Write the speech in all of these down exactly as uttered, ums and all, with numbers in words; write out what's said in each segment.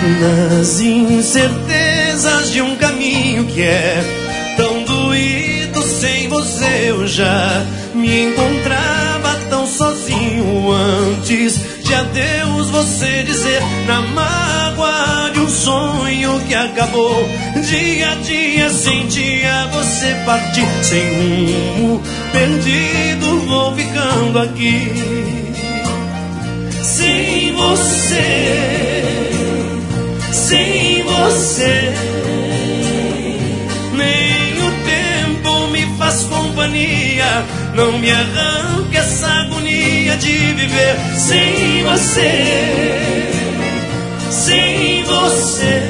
nas incertezas de um caminho que é tão doído. Sem você eu já me encontrava tão sozinho. Antes de adeus você dizer, na mágoa de um sonho que acabou. Dia a dia sentia você partir, sem rumo, perdido vou ficando aqui. Sem você, sem você, nem o tempo me faz companhia. Não me arranque essa agonia de viver sem você, sem você.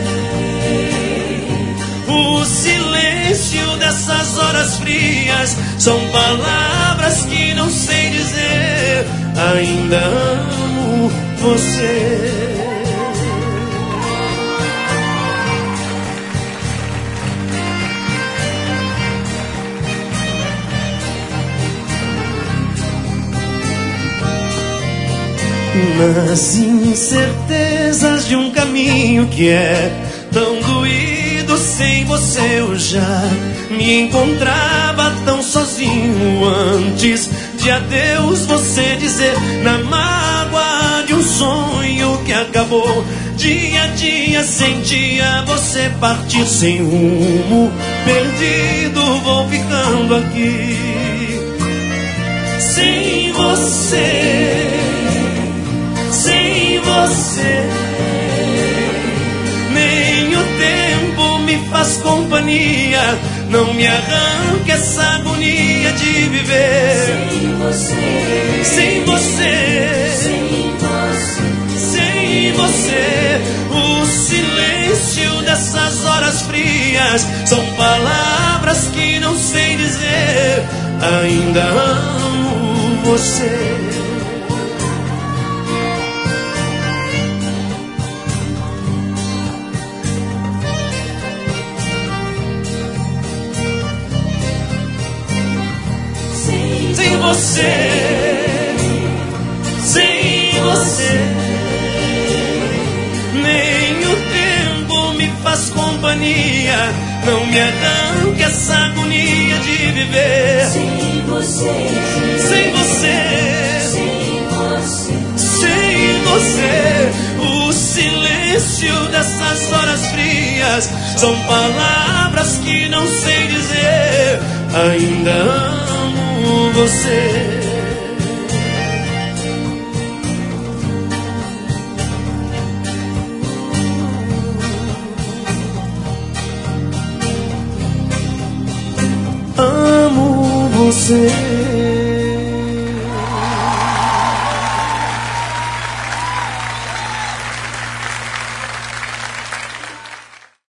O silêncio dessas horas frias são palavras que não sei dizer. Ainda amo você. Nas incertezas de um caminho que é tão doído. Sem você eu já me encontrava tão sozinho. Antes de adeus você dizer, na mágoa de um sonho que acabou. Dia a dia sentia você partir, sem rumo, perdido vou ficando aqui. Sem você, sem você, nem o tempo me faz companhia. Não me arranque essa agonia de viver sem você, sem você, sem você, sem você. O silêncio dessas horas frias são palavras que não sei dizer. Ainda amo você. Sem você, sem você, nem o tempo me faz companhia. Não me arranque essa agonia de viver sem você, sem você, sem você, sem você. O silêncio dessas horas frias são palavras que não sei dizer. Ainda amo você. Amo você.